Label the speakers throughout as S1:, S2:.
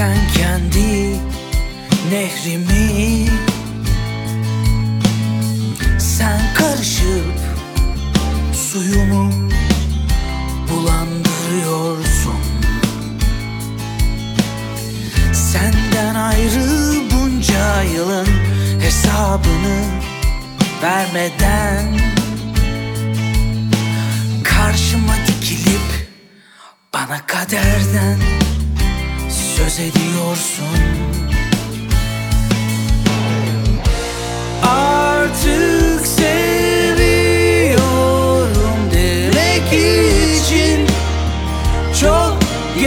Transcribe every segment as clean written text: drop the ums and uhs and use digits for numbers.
S1: Ben kendi nehrimi sen karışıp suyumu bulandırıyorsun. Senden ayrı bunca yılın hesabını vermeden karşıma dikilip bana kaderden söz ediyorsun. Artık seviyorum demek için çok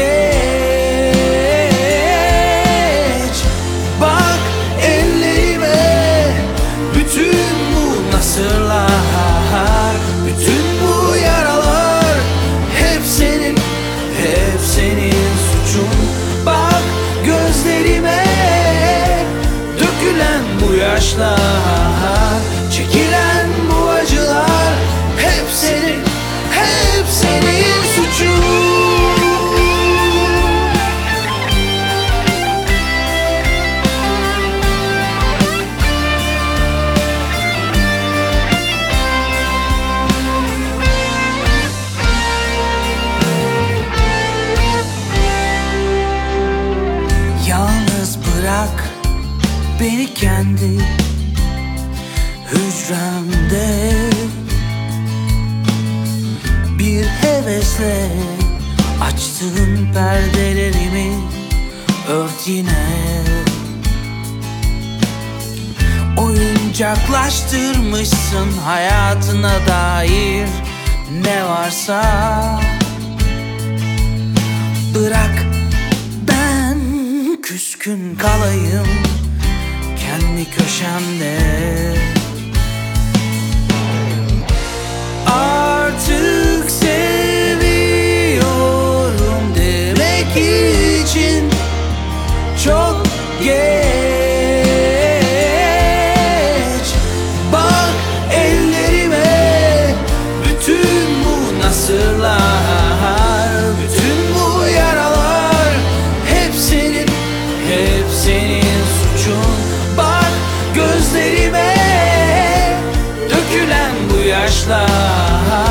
S1: geç. Bak ellerime, bütün bu nasırlar, bütün bu yaralar hep senin, hep senin suçun. Bak gözlerime dökülen bu yaşlar, çekilen bu acılar hep senin, hep senin suçun. Yalnız bırak beni kendi hücremde, bir hevesle açtığın perdelerimi ört yine. Oyuncaklaştırmışsın hayatına dair ne varsa. Bırak ben küskün kalayım kendi köşemde. Artık seviyorum demek için çok geç. Bak ellerime, bütün bu nasırlar, bütün bu yaralar hep senin, hep senin suçun. Bak gözlerime dökülen bu yaşlar,